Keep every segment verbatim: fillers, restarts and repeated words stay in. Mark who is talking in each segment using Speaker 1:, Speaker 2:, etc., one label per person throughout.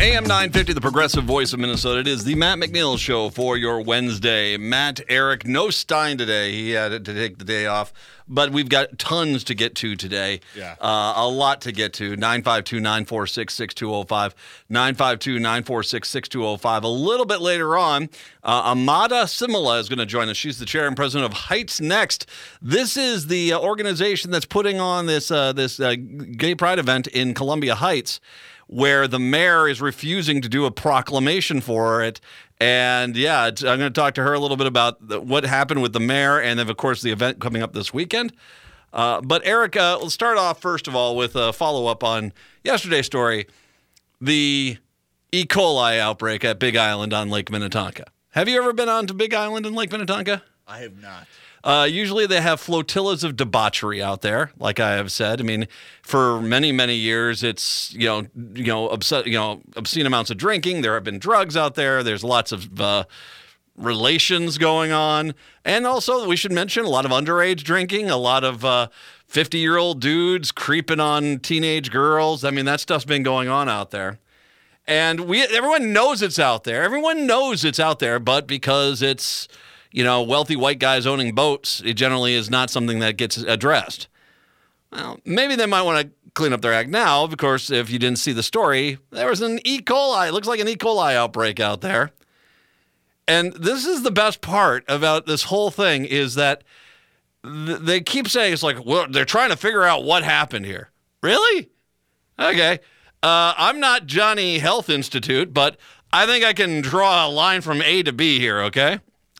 Speaker 1: A M nine fifty, the progressive voice of Minnesota. It is the Matt McNeil Show for your Wednesday. Matt, Eric, no Stein today. He had to take the day off. But we've got tons to get to today.
Speaker 2: Yeah.
Speaker 1: Uh, a lot to get to. nine five two, nine four six, six two zero five. nine five two, nine four six, six two zero five. A little bit later on, uh, Amada Simila is going to join us. She's the chair and president of Heights Next. This is the uh, organization that's putting on this, uh, this uh, gay pride event in Columbia Heights, where the mayor is refusing to do a proclamation for it. And, yeah, I'm going to talk to her a little bit about the, what happened with the mayor and, then, of course, the event coming up this weekend. Uh, but, Eric, uh, let's start off, first of all, with a follow-up on yesterday's story, the E. coli outbreak at Big Island on Lake Minnetonka. Have you ever been on to Big Island in Lake Minnetonka?
Speaker 2: I have not.
Speaker 1: Uh, usually they have flotillas of debauchery out there, like I have said. I mean, for many, many years, it's, you know, you know, obs- you know, obscene amounts of drinking. There have been drugs out there. There's lots of uh, relations going on. And also, we should mention a lot of underage drinking, a lot of uh, fifty-year-old dudes creeping on teenage girls. I mean, that stuff's been going on out there. And we everyone knows it's out there. Everyone knows it's out there, but because it's, you know, wealthy white guys owning boats, it generally is not something that gets addressed. Well, maybe they might want to clean up their act now. Of course, if you didn't see the story, there was an E. coli. It looks like an E. coli outbreak out there. And this is the best part about this whole thing is that th- they keep saying it's like, well, they're trying to figure out what happened here. Really? Okay. Uh, I'm not Johnny Health Institute, but I think I can draw a line from A to B here, okay?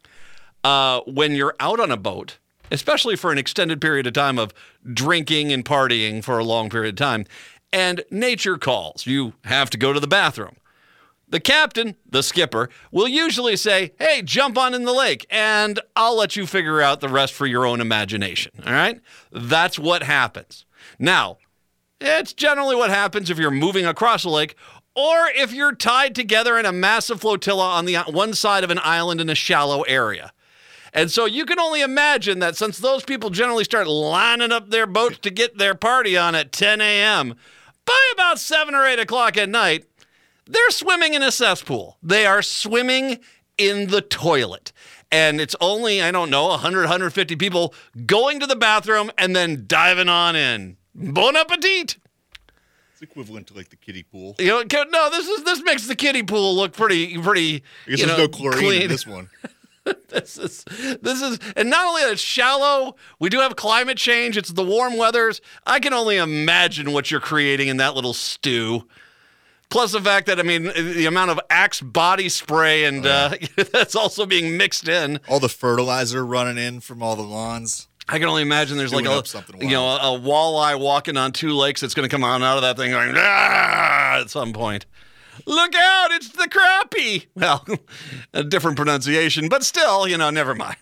Speaker 1: Uh, when you're out on a boat, especially for an extended period of time of drinking and partying for a long period of time, and nature calls, you have to go to the bathroom. The captain, the skipper, will usually say, hey, jump on in the lake, and I'll let you figure out the rest for your own imagination, all right? That's what happens. Now, it's generally what happens if you're moving across a lake or if you're tied together in a massive flotilla on the one side of an island in a shallow area. And so you can only imagine that since those people generally start lining up their boats to get their party on at ten a.m., by about seven or eight o'clock at night, they're swimming in a cesspool. They are swimming in the toilet. And it's only, I don't know, one hundred, one hundred fifty people going to the bathroom and then diving on in. Bon appetit!
Speaker 2: It's equivalent to like the kiddie pool.
Speaker 1: You know, no, this is this makes the kiddie pool look pretty, pretty.
Speaker 2: I guess
Speaker 1: you
Speaker 2: there's
Speaker 1: know,
Speaker 2: no chlorine
Speaker 1: clean.
Speaker 2: in this one.
Speaker 1: This is, this is, and not only that it's shallow, we do have climate change. It's the warm weathers. I can only imagine what you're creating in that little stew. Plus the fact that, I mean, the amount of Axe body spray and oh, yeah. uh, that's also being mixed in.
Speaker 2: All the fertilizer running in from all the lawns.
Speaker 1: I can only imagine there's Doing like a, you know, a, a walleye walking on two lakes that's going to come on out of that thing going, ah, at some point. Look out, it's the crappie. Well, a different pronunciation, but still, you know, never mind.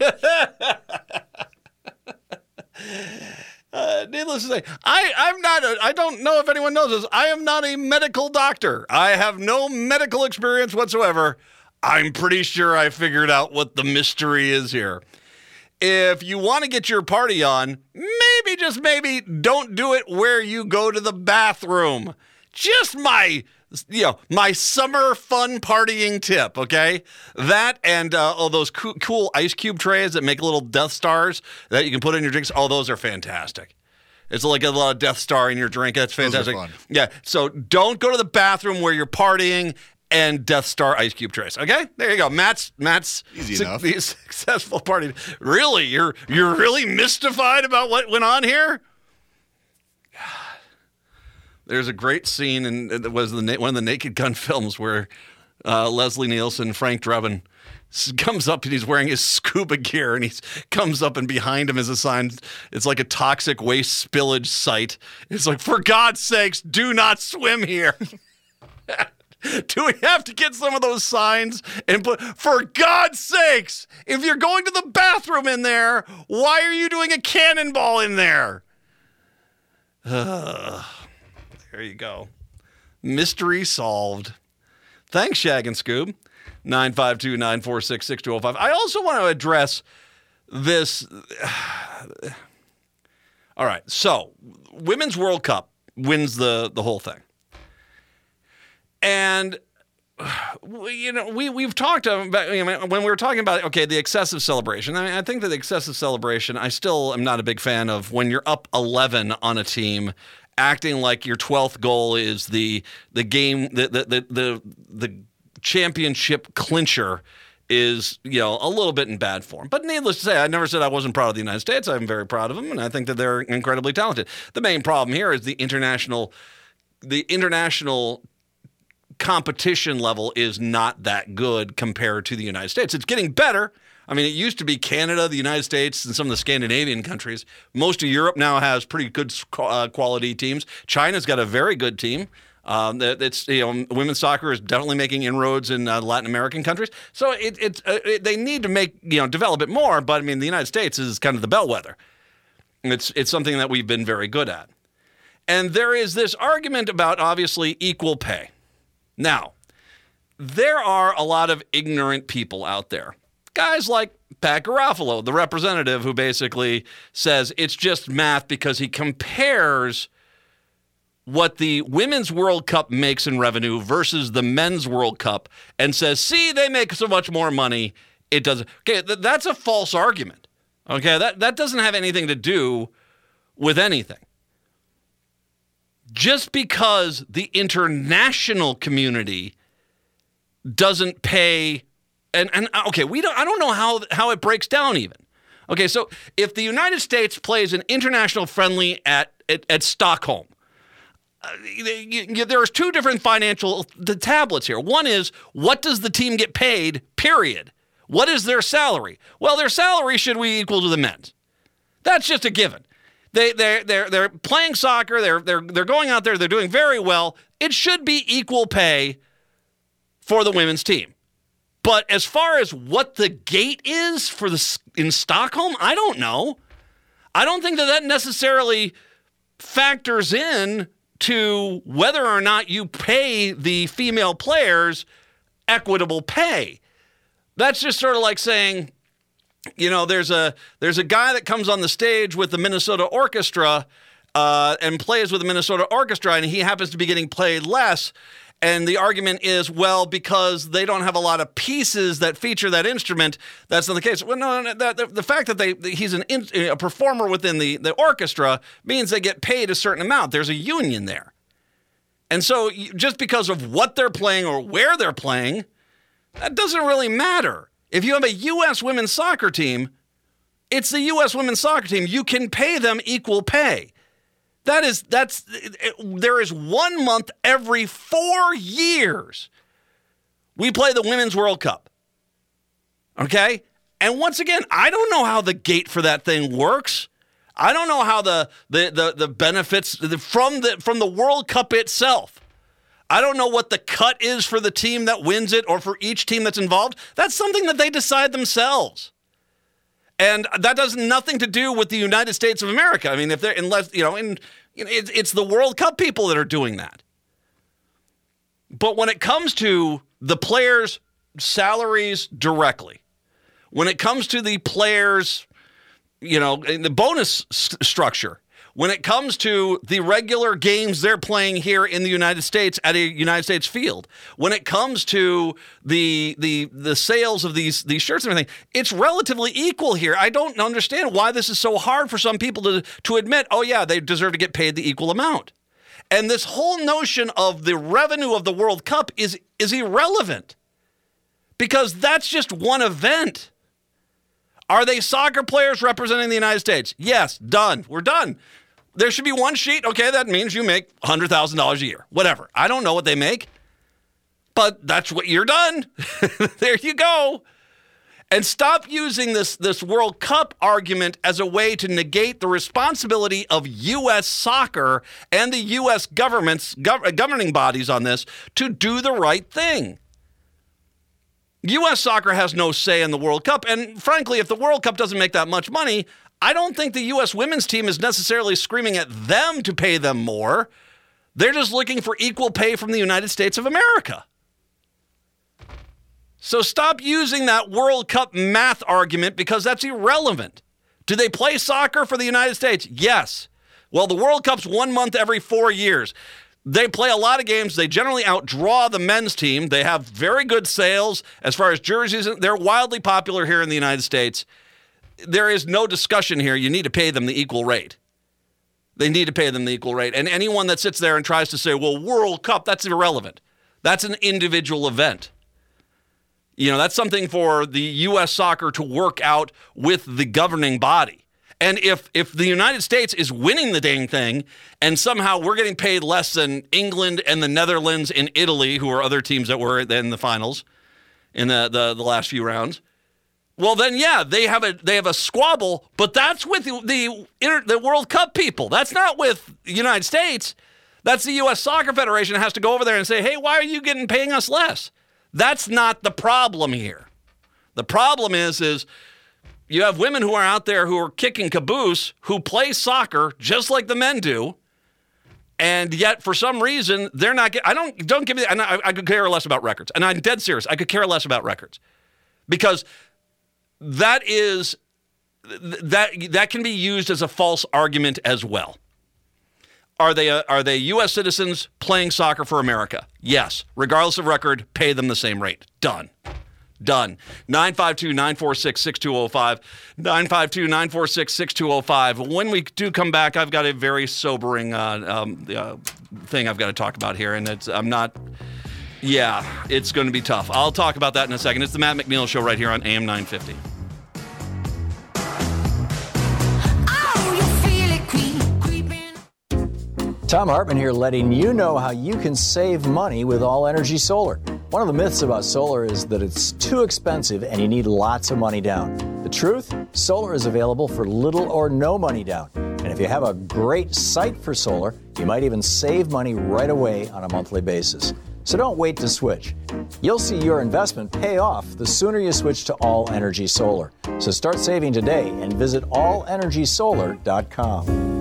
Speaker 1: uh, needless to say, I, I'm not, a, I don't know if anyone knows this, I am not a medical doctor. I have no medical experience whatsoever. I'm pretty sure I figured out what the mystery is here. If you want to get your party on, maybe, just maybe, don't do it where you go to the bathroom. Just my... You know, my summer fun partying tip, okay? That and uh, all those co- cool ice cube trays that make little Death Stars that you can put in your drinks. Oh, those are fantastic. It's like a lot of Death Star in your drink. That's fantastic.
Speaker 2: Those are fun.
Speaker 1: Yeah, so don't go to the bathroom where you're partying and Death Star ice cube trays, okay? There you go. Matt's Matt's
Speaker 2: Easy
Speaker 1: su-
Speaker 2: enough.
Speaker 1: successful party. Really? You're you're really mystified about what went on here? There's a great scene in it was the one of the Naked Gun films where uh, Leslie Nielsen, Frank Drebin, comes up and he's wearing his scuba gear and he comes up and behind him is a sign. It's like a toxic waste spillage site. It's like, for God's sakes, do not swim here. Do we have to get some of those signs and put, for God's sakes, if you're going to the bathroom in there, why are you doing a cannonball in there? Ugh. There you go. Mystery solved. Thanks, Shag and Scoob. nine five two, nine four six, six two zero five. I also want to address this. All right. So, Women's World Cup wins the, the whole thing. And you know, we we've talked about, you know, when we were talking about, okay, the excessive celebration. I mean, I think that the excessive celebration, I still am not a big fan of when you're up eleven on a team, acting like your twelfth goal is the the game, the the the the, the championship clincher is, you know, a little bit in bad form. But needless to say, I never said I wasn't proud of the United States. I'm very proud of them, and I think that they're incredibly talented. The main problem here is the international, the international competition level is not that good compared to the United States. It's getting better. I mean, it used to be Canada, the United States, and some of the Scandinavian countries. Most of Europe now has pretty good uh, quality teams. China's got a very good team. Um, it's, you know, women's soccer is definitely making inroads in uh, Latin American countries. So it, it, uh, it, they need to make, you know, develop it more. But I mean, the United States is kind of the bellwether. It's it's something that we've been very good at. And there is this argument about, obviously, equal pay. Now, there are a lot of ignorant people out there. Guys like Pat Garofalo, the representative, who basically says it's just math because he compares what the Women's World Cup makes in revenue versus the Men's World Cup and says, see, they make so much more money. It doesn't. Okay, th- that's a false argument. Okay, that, that doesn't have anything to do with anything. Just because the international community doesn't pay, and, and okay, we don't. I don't know how how it breaks down even. Okay, so if the United States plays an international friendly at at, at Stockholm, uh, you, you, there's two different financial the tablets here. One is, what does the team get paid? Period. What is their salary? Well, their salary should be equal to the men's. That's just a given. They they're they're they're playing soccer. They're they're they're going out there. They're doing very well. It should be equal pay for the women's team. But as far as what the gate is for the in Stockholm, I don't know. I don't think that that necessarily factors in to whether or not you pay the female players equitable pay. That's just sort of like saying, you know, there's a there's a guy that comes on the stage with the Minnesota Orchestra uh, and plays with the Minnesota Orchestra, and he happens to be getting paid less. And the argument is, well, because they don't have a lot of pieces that feature that instrument, that's not the case. Well, no, no, no the, the fact that they he's an in, a performer within the, the orchestra means they get paid a certain amount. There's a union there. And so just because of what they're playing or where they're playing, that doesn't really matter. If you have a U S women's soccer team, it's the U S women's soccer team. You can pay them equal pay. That is, that's, there is one month every four years we play the Women's World Cup. Okay? And once again, I don't know how the gate for that thing works. I don't know how the the the, the benefits from the from the World Cup itself. I don't know what the cut is for the team that wins it or for each team that's involved. That's something that they decide themselves. And that has nothing to do with the United States of America. I mean, if they're, unless, you know, in, you know it, it's the World Cup people that are doing that. But when it comes to the players' salaries directly, when it comes to the players', you know, the bonus st- structure, when it comes to the regular games they're playing here in the United States at a United States field, when it comes to the the the sales of these these shirts and everything, it's relatively equal here. I don't understand why this is so hard for some people to to admit, oh yeah, they deserve to get paid the equal amount. And this whole notion of the revenue of the World Cup is is irrelevant because that's just one event. Are they soccer players representing the United States? Yes, done. We're done. There should be one sheet. Okay, that means you make one hundred thousand dollars a year. Whatever. I don't know what they make, but that's what you're done. There you go. And stop using this, this World Cup argument as a way to negate the responsibility of U S soccer and the U S government's gov- governing bodies on this to do the right thing. U S soccer has no say in the World Cup. And frankly, if the World Cup doesn't make that much money, I don't think the U S women's team is necessarily screaming at them to pay them more. They're just looking for equal pay from the United States of America. So stop using that World Cup math argument because that's irrelevant. Do they play soccer for the United States? Yes. Well, the World Cup's one month every four years. They play a lot of games. They generally outdraw the men's team. They have very good sales as far as jerseys. They're wildly popular here in the United States. There is no discussion here. You need to pay them the equal rate. They need to pay them the equal rate. And anyone that sits there and tries to say, well, World Cup, that's irrelevant. That's an individual event. You know, that's something for the U S Soccer to work out with the governing body. And if if the United States is winning the dang thing and somehow we're getting paid less than England and the Netherlands and Italy, who are other teams that were in the finals in the, the, the last few rounds, well, then, yeah, they have a they have a squabble, but that's with the the, the World Cup people. That's not with the United States. That's the U S Soccer Federation that has to go over there and say, hey, why are you getting paying us less? That's not the problem here. The problem is, is you have women who are out there who are kicking caboose, who play soccer just like the men do, and yet for some reason they're not getting. I don't don't give me. And I, I could care less about records, and I'm dead serious. I could care less about records because that is that that can be used as a false argument as well. Are they uh, are they U S citizens playing soccer for America? Yes. Regardless of record, pay them the same rate. Done. Done. nine five two, nine four six, six two zero five. nine five two, nine four six, six two zero five. When we do come back, I've got a very sobering uh, um, uh, thing I've got to talk about here, and it's I'm not. Yeah, it's going to be tough. I'll talk about that in a second. It's the Matt McNeil Show right here on A M nine fifty.
Speaker 3: Tom Hartman here, letting you know how you can save money with All Energy Solar. One of the myths about solar is that it's too expensive and you need lots of money down. The truth? Solar is available for little or no money down. And if you have a great site for solar, you might even save money right away on a monthly basis. So don't wait to switch. You'll see your investment pay off the sooner you switch to All Energy Solar. So start saving today and visit all energy solar dot com.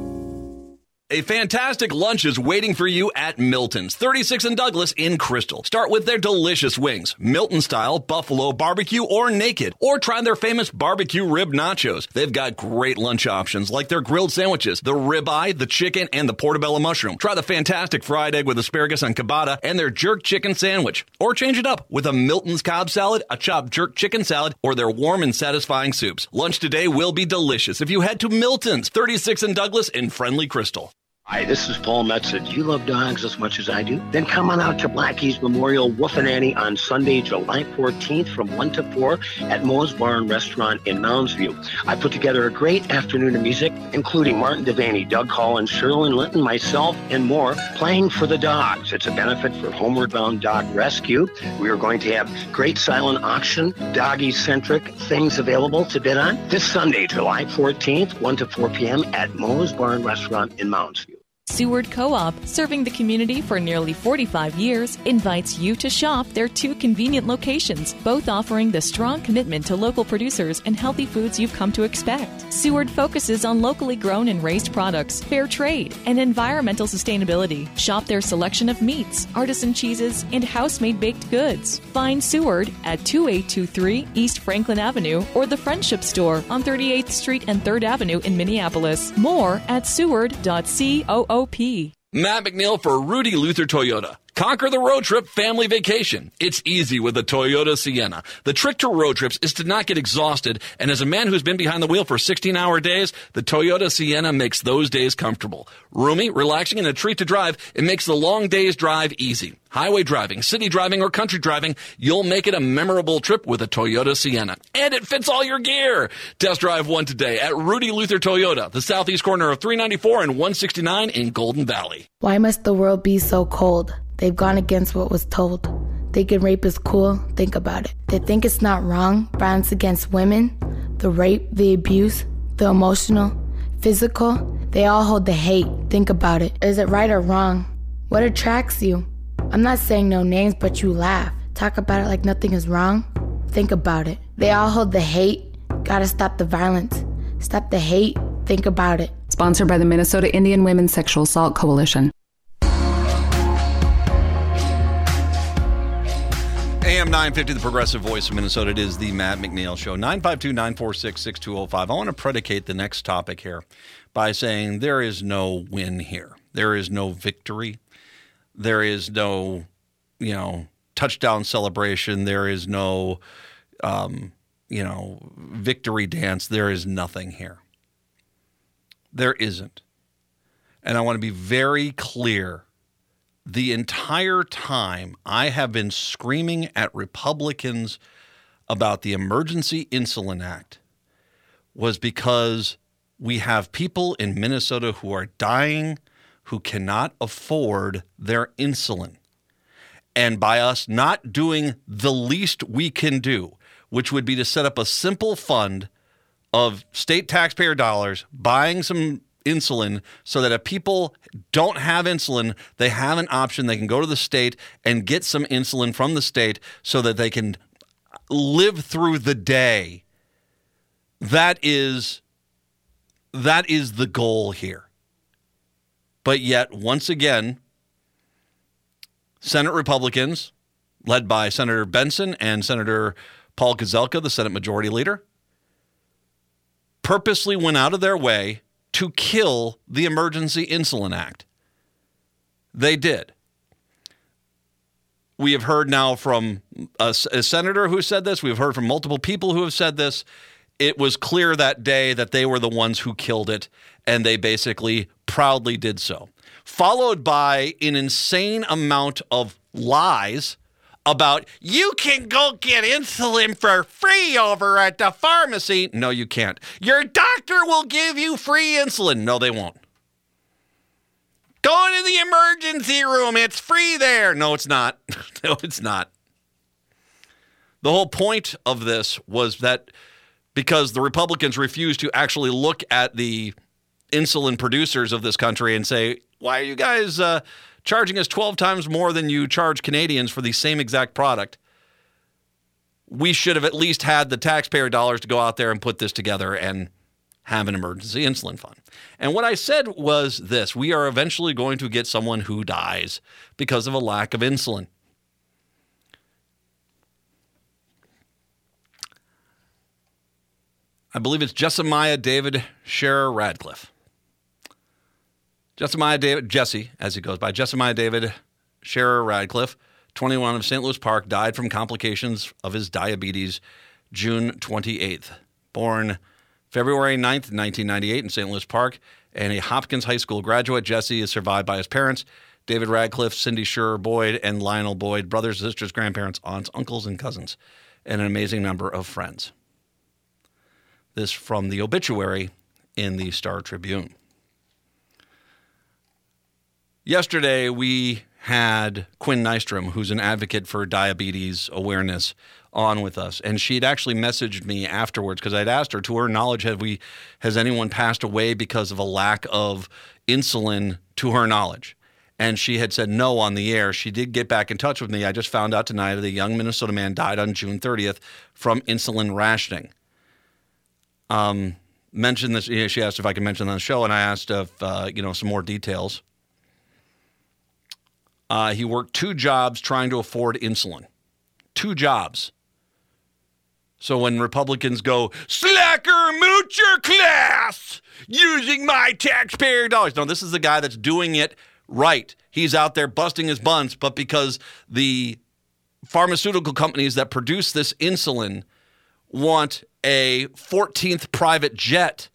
Speaker 1: A fantastic lunch is waiting for you at Milton's, thirty-six and Douglas in Crystal. Start with their delicious wings, Milton style, buffalo, barbecue, or naked. Or try their famous barbecue rib nachos. They've got great lunch options like their grilled sandwiches, the ribeye, the chicken, and the portobello mushroom. Try the fantastic fried egg with asparagus and ciabatta and their jerk chicken sandwich. Or change it up with a Milton's Cobb salad, a chopped jerk chicken salad, or their warm and satisfying soups. Lunch today will be delicious if you head to Milton's, thirty-six and Douglas in friendly Crystal.
Speaker 4: Hi, this is Paul Metsa. Do you love dogs as much as I do? Then come on out to Blackie's Memorial Woofananny on Sunday, July fourteenth from one to four at Moe's Bar and Restaurant in Mounds View. I put together a great afternoon of music, including Martin Devaney, Doug Collins, Sherlyn Linton, myself, and more, playing for the dogs. It's a benefit for Homeward Bound Dog Rescue. We are going to have great silent auction, doggy-centric things available to bid on this Sunday, July fourteenth, one to four p.m. at Moe's Bar and Restaurant in Mounds View.
Speaker 5: Seward Co-op, serving the community for nearly forty-five years, invites you to shop their two convenient locations, both offering the strong commitment to local producers and healthy foods you've come to expect. Seward focuses on locally grown and raised products, fair trade, and environmental sustainability. Shop their selection of meats, artisan cheeses, and house-made baked goods. Find Seward at two eight two three East Franklin Avenue or the Friendship Store on thirty-eighth Street and third Avenue in Minneapolis. More at seward dot co. O P.
Speaker 1: Matt McNeil for Rudy Luther Toyota. Conquer the road trip family vacation. It's easy with a Toyota Sienna. The trick to road trips is to not get exhausted, and as a man who's been behind the wheel for sixteen-hour days, the Toyota Sienna makes those days comfortable. Roomy, relaxing, and a treat to drive, it makes the long days drive easy. Highway driving, city driving, or country driving, you'll make it a memorable trip with a Toyota Sienna. And it fits all your gear. Test drive one today at Rudy Luther Toyota, the southeast corner of three ninety-four and one sixty-nine in Golden Valley.
Speaker 6: Why must the world be so cold? They've gone against what was told. Thinking rape is cool, think about it. They think it's not wrong, violence against women, the rape, the abuse, the emotional, physical. They all hold the hate, think about it. Is it right or wrong? What attracts you? I'm not saying no names, but you laugh. Talk about it like nothing is wrong. Think about it. They all hold the hate. Gotta stop the violence. Stop the hate. Think about it.
Speaker 7: Sponsored by the Minnesota Indian Women's Sexual Assault Coalition.
Speaker 1: A M nine fifty, the progressive voice of Minnesota. It is the Matt McNeil Show. nine five two, nine four six, six two zero five. I want to predicate the next topic here by saying there is no win here. There is no victory. There is no, you know, touchdown celebration. There is no, um, you know, victory dance. There is nothing here. There isn't. And I want to be very clear. The entire time I have been screaming at Republicans about the Emergency Insulin Act was because we have people in Minnesota who are dying who cannot afford their insulin. And by us not doing the least we can do, which would be to set up a simple fund of state taxpayer dollars, buying some insulin so that if people don't have insulin, they have an option. They can go to the state and get some insulin from the state so that they can live through the day. That is, that is the goal here. But yet, once again, Senate Republicans, led by Senator Benson and Senator Paul Gazelka, the Senate Majority Leader, purposely went out of their way to kill the Emergency Insulin Act. They did. We have heard now from a, a senator who said this. We've heard from multiple people who have said this. It was clear that day that they were the ones who killed it, and they basically proudly did so. Followed by an insane amount of lies about, you can go get insulin for free over at the pharmacy. No, you can't. Your doctor will give you free insulin. No, they won't. Go into the emergency room. It's free there. No, it's not. No, it's not. The whole point of this was that because the Republicans refused to actually look at the insulin producers of this country and say, why are you guys uh, charging us twelve times more than you charge Canadians for the same exact product? We should have at least had the taxpayer dollars to go out there and put this together and have an emergency insulin fund. And what I said was this: we are eventually going to get someone who dies because of a lack of insulin. I believe it's Jessamiah David Scherer Radcliffe. Jessamiah David, Jesse, as he goes by, Jessamiah David Scherer Radcliffe, twenty-one, of Saint Louis Park, died from complications of his diabetes June twenty-eighth. Born February ninth, nineteen ninety-eight in Saint Louis Park, and a Hopkins High School graduate. Jesse is survived by his parents, David Radcliffe, Cindy Scherer Boyd, and Lionel Boyd, brothers, sisters, grandparents, aunts, uncles, and cousins, and an amazing number of friends. This from the obituary in the Star Tribune. Yesterday, we had Quinn Nystrom, who's an advocate for diabetes awareness, on with us. And she'd actually messaged me afterwards because I'd asked her, to her knowledge, have we, has anyone passed away because of a lack of insulin to her knowledge? And she had said no on the air. She did get back in touch with me. I just found out tonight that a young Minnesota man died on June thirtieth from insulin rationing. Um, mentioned this, you know, she asked if I could mention it on the show, and I asked if, uh, you know, some more details. Uh, he worked two jobs trying to afford insulin. Two jobs. So when Republicans go, slacker moocher class, using my taxpayer dollars. No, this is the guy that's doing it right. He's out there busting his buns, but because the pharmaceutical companies that produce this insulin want a fourteenth private jet,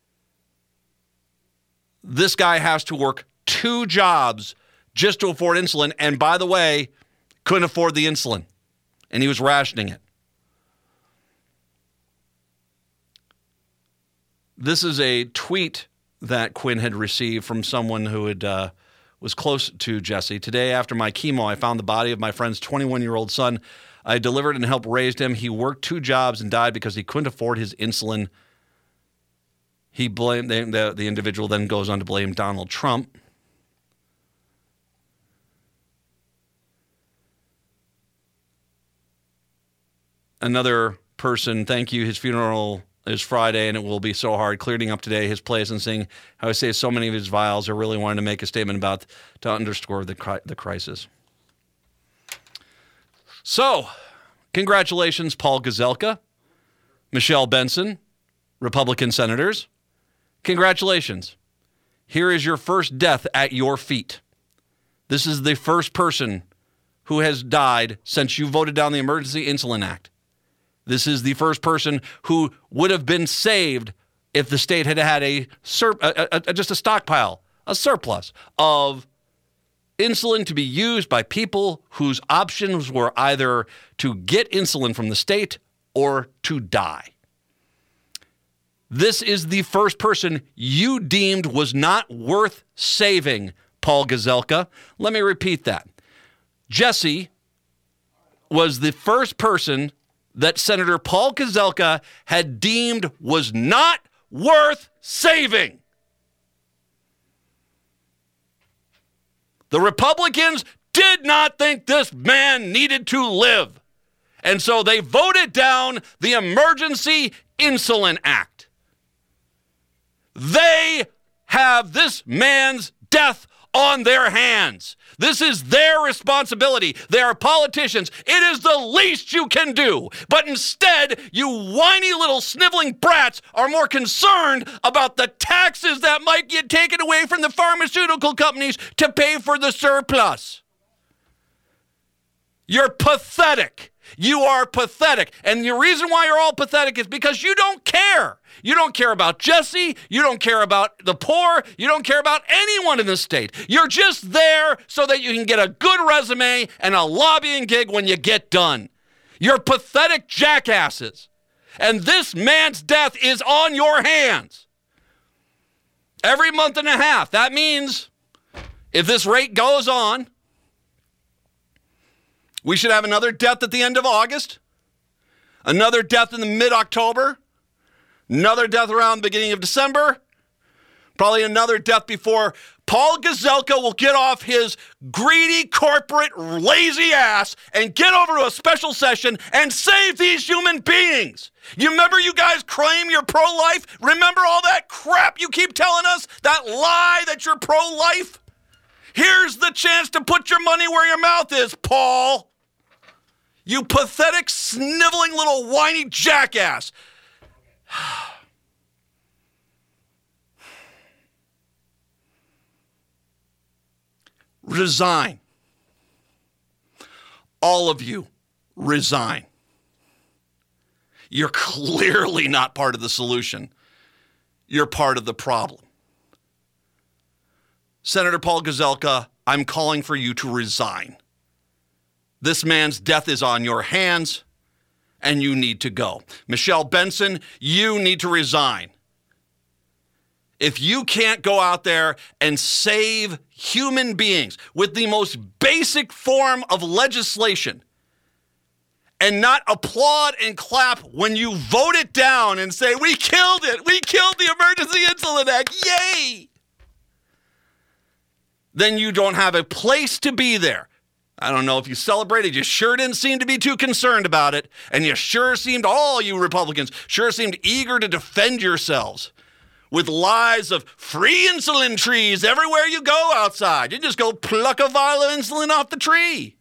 Speaker 1: this guy has to work two jobs just to afford insulin. And by the way, couldn't afford the insulin. And he was rationing it. This is a tweet that Quinn had received from someone who had uh, was close to Jesse. Today, after my chemo, I found the body of my friend's twenty-one-year-old son. I delivered and helped raise him. He worked two jobs and died because he couldn't afford his insulin. He blamed the, the, the individual then goes on to blame Donald Trump. Another person, thank you. His funeral is Friday, and it will be so hard clearing up today his place and seeing how I say so many of his vials are really wanting to make a statement about to underscore the the crisis. So, congratulations, Paul Gazelka, Michelle Benson, Republican senators. Congratulations. here is your first death at your feet. This is the first person who has died since you voted down the Emergency Insulin Act. This is the first person who would have been saved if the state had had a, sur- a, a, a just a stockpile, a surplus of insulin to be used by people whose options were either to get insulin from the state or to die. This is the first person you deemed was not worth saving, Paul Gazelka. Let me repeat that. Jesse was the first person that Senator Paul Gazelka had deemed was not worth saving. The Republicans did not think this man needed to live. And so they voted down the Emergency Insulin Act. They have this man's death on their hands. This is their responsibility. They are politicians. It is the least you can do. But instead, you whiny little sniveling brats are more concerned about the taxes that might get taken away from the pharmaceutical companies to pay for the surplus. You're pathetic. You are pathetic. And the reason why you're all pathetic is because you don't care. You don't care about Jesse. You don't care about the poor. You don't care about anyone in the state. You're just there so that you can get a good resume and a lobbying gig when you get done. You're pathetic jackasses. And this man's death is on your hands. Every month and a half. That means if this rate goes on, we should have another death at the end of August, another death in the mid-October, another death around the beginning of December, probably another death before Paul Gazelka will get off his greedy, corporate, lazy ass and get over to a special session and save these human beings. You remember you guys claim you're pro-life? Remember all that crap you keep telling us? That lie that you're pro-life? Here's the chance to put your money where your mouth is, Paul. You pathetic, sniveling little whiny jackass. Resign. All of you, resign. You're clearly not part of the solution. You're part of the problem. Senator Paul Gazelka, I'm calling for you to resign. This man's death is on your hands, and you need to go. Michelle Benson, you need to resign. If you can't go out there and save human beings with the most basic form of legislation and not applaud and clap when you vote it down and say, we killed it, we killed the Emergency Insulin Act, yay! Then you don't have a place to be there. I don't know if you celebrated. You sure didn't seem to be too concerned about it. And you sure seemed, all you Republicans, sure seemed eager to defend yourselves with lies of free insulin trees everywhere you go outside. You just go pluck a vial of insulin off the tree.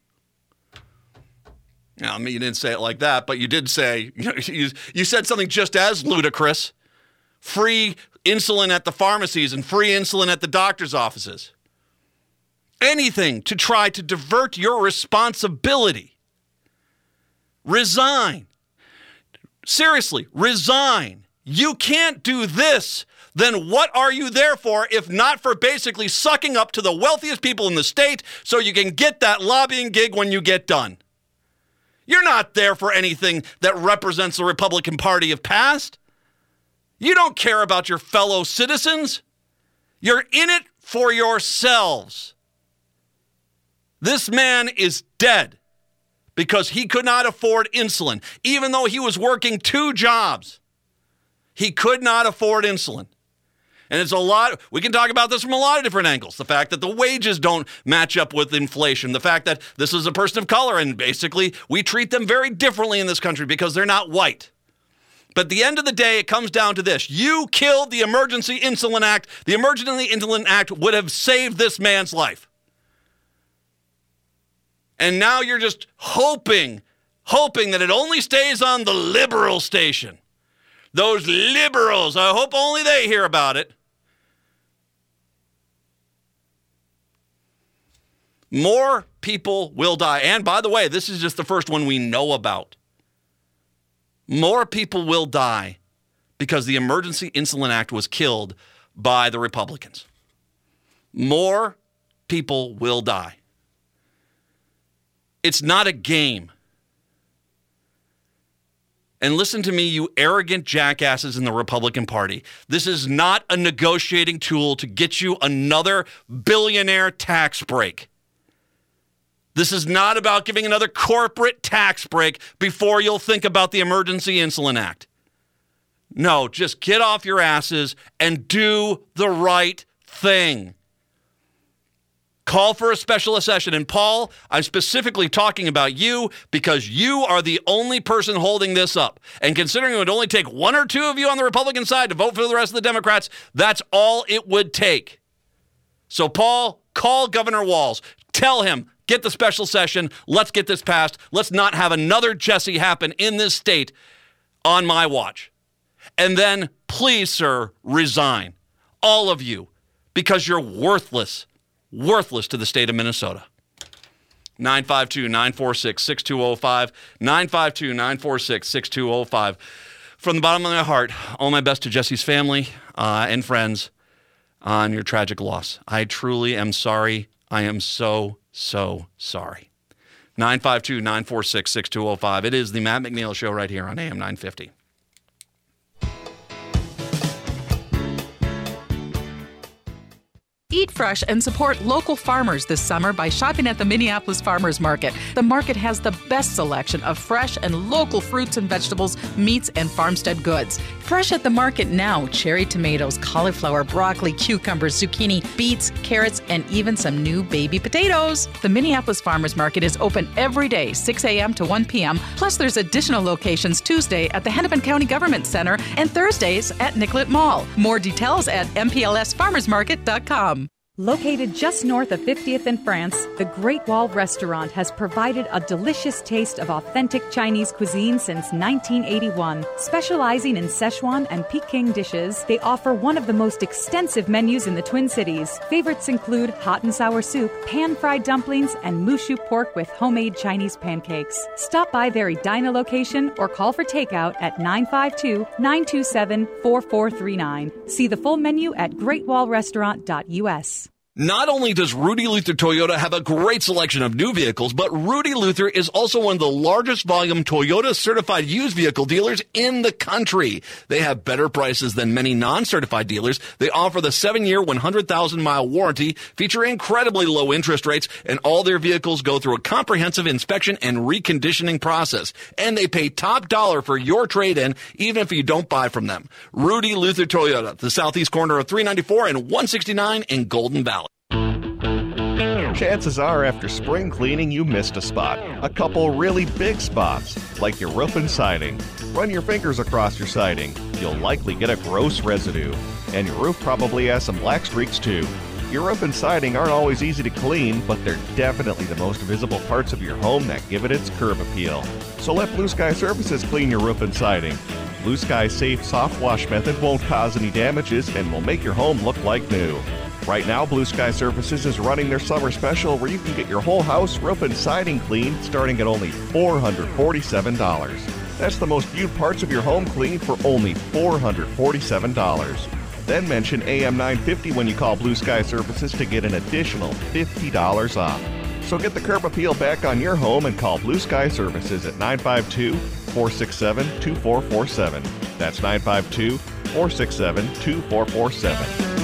Speaker 1: Now, I mean, you didn't say it like that, but you did say, you know, you, you said something just as ludicrous. Free insulin at the pharmacies and free insulin at the doctor's offices. Anything to try to divert your responsibility. Resign. Seriously, resign. You can't do this. Then what are you there for if not for basically sucking up to the wealthiest people in the state so you can get that lobbying gig when you get done? You're not there for anything that represents the Republican Party of past. You don't care about your fellow citizens. You're in it for yourselves. This man is dead because he could not afford insulin. Even though he was working two jobs, he could not afford insulin. And it's a lot, we can talk about this from a lot of different angles. The fact that the wages don't match up with inflation. The fact that this is a person of color and basically we treat them very differently in this country because they're not white. But at the end of the day, it comes down to this. You killed the Emergency Insulin Act. The Emergency Insulin Act would have saved this man's life. And now you're just hoping, hoping that it only stays on the liberal station. Those liberals, I hope only they hear about it. More people will die. And by the way, this is just the first one we know about. More people will die because the Emergency Insulin Act was killed by the Republicans. More people will die. It's not a game. And listen to me, you arrogant jackasses in the Republican Party. This is not a negotiating tool to get you another billionaire tax break. This is not about giving another corporate tax break before you'll think about the Emergency Insulin Act. No, just get off your asses and do the right thing. Call for a special session. And Paul, I'm specifically talking about you because you are the only person holding this up. And considering it would only take one or two of you on the Republican side to vote for the rest of the Democrats, that's all it would take. So Paul, call Governor Walz. Tell him, get the special session. Let's get this passed. Let's not have another Jesse happen in this state on my watch. And then, please, sir, resign. All of you, because you're worthless. Worthless to the state of Minnesota. nine five two, nine four six, six two zero five. nine five two, nine four six, six two zero five. From the bottom of my heart, all my best to Jesse's family uh, and friends on your tragic loss. I truly am sorry. I am so, so sorry. nine five two, nine four six, six two zero five. It is the Matt McNeil Show right here on A M nine fifty.
Speaker 8: Eat fresh and support local farmers this summer by shopping at the Minneapolis Farmers Market. The market has the best selection of fresh and local fruits and vegetables, meats, and farmstead goods. Fresh at the market now, cherry tomatoes, cauliflower, broccoli, cucumbers, zucchini, beets, carrots, and even some new baby potatoes. The Minneapolis Farmers Market is open every day, six a.m. to one p.m. Plus, there's additional locations Tuesday at the Hennepin County Government Center and Thursdays at Nicollet Mall. More details at m p l s farmers market dot com.
Speaker 9: Located just north of fiftieth in France, the Great Wall Restaurant has provided a delicious taste of authentic Chinese cuisine since nineteen eighty-one. Specializing in Szechuan and Peking dishes, they offer one of the most extensive menus in the Twin Cities. Favorites include hot and sour soup, pan-fried dumplings, and mushu pork with homemade Chinese pancakes. Stop by their Edina location or call for takeout at nine five two, nine two seven, four four three nine. See the full menu at great wall restaurant dot u s.
Speaker 1: Not only does Rudy Luther Toyota have a great selection of new vehicles, but Rudy Luther is also one of the largest volume Toyota certified used vehicle dealers in the country. They have better prices than many non-certified dealers. They offer the seven-year, one hundred thousand mile warranty, feature incredibly low interest rates, and all their vehicles go through a comprehensive inspection and reconditioning process. And they pay top dollar for your trade-in, even if you don't buy from them. Rudy Luther Toyota, the southeast corner of three ninety-four and one sixty-nine in Golden Valley.
Speaker 10: Chances are after spring cleaning you missed a spot. A couple really big spots, like your roof and siding. Run your fingers across your siding. You'll likely get a gross residue. And your roof probably has some black streaks too. Your roof and siding aren't always easy to clean, but they're definitely the most visible parts of your home that give it its curb appeal. So let Blue Sky Services clean your roof and siding. Blue Sky's safe soft wash method won't cause any damages and will make your home look like new. Right now, Blue Sky Services is running their summer special where you can get your whole house, roof, and siding cleaned starting at only four hundred forty-seven dollars. That's the most viewed parts of your home cleaned for only four hundred forty-seven dollars. Then mention A M nine fifty when you call Blue Sky Services to get an additional fifty dollars off. So get the curb appeal back on your home and call Blue Sky Services at nine five two, four six seven, two four four seven. That's nine five two, four six seven, two four four seven.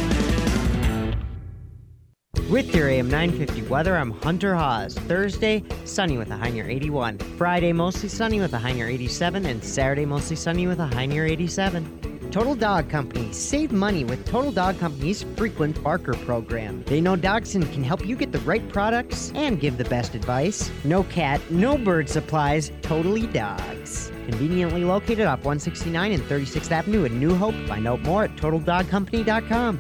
Speaker 11: With your A M nine fifty weather, I'm Hunter Haas. Thursday, sunny with a high near eighty-one. Friday, mostly sunny with a high near eighty-seven. And Saturday, mostly sunny with a high near eighty-seven. Total Dog Company. Save money with Total Dog Company's Frequent Barker program. They know Dachshund can help you get the right products and give the best advice. No cat, no bird supplies, totally dogs. Conveniently located off one sixty-nine and thirty-sixth Avenue in New Hope. Find out more at total dog company dot com.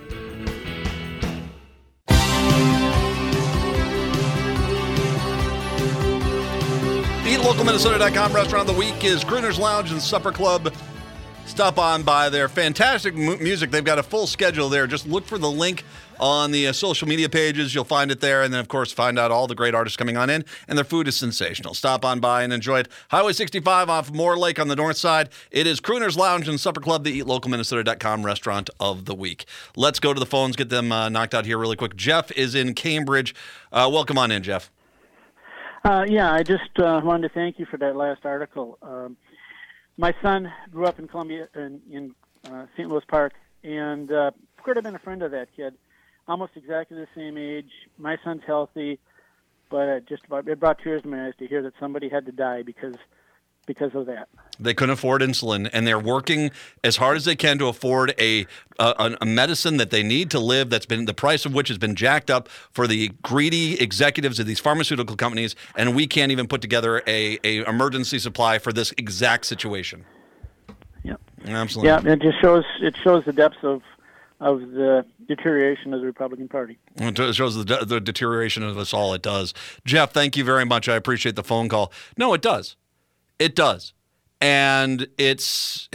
Speaker 1: The local minnesota dot com restaurant of the week is Gruner's Lounge and Supper Club Stop on by their fantastic mu- music. They've got a full schedule there. Just look for the link on the uh, social media pages. You'll find it there. And then, of course, find out all the great artists coming on in. And their food is sensational. Stop on by and enjoy it. Highway sixty-five off Moore Lake on the north side. It is Crooner's Lounge and Supper Club, the eat local minnesota dot com restaurant of the week. Let's go to the phones, get them uh, knocked out here really quick. Jeff is in Cambridge. Uh, welcome on in, Jeff.
Speaker 12: Uh, yeah, I just uh, wanted to thank you for that last article. Um, my son grew up in Columbia, in, in uh, Saint Louis Park, and uh, could have been a friend of that kid. Almost exactly the same age. My son's healthy, but it just about, it brought tears to my eyes to hear that somebody had to die because because of that.
Speaker 1: They couldn't afford insulin, and they're working as hard as they can to afford a, a a medicine that they need to live. That's been the price of which has been jacked up for the greedy executives of these pharmaceutical companies, and we can't even put together a, a emergency supply for this exact situation.
Speaker 12: Yep.
Speaker 1: Absolutely.
Speaker 12: Yeah, it just shows it shows the depths of of the deterioration of the Republican Party.
Speaker 1: It shows the, de- the deterioration of us all. It does. Jeff, thank you very much. I appreciate the phone call. No, it does. It does. And it's...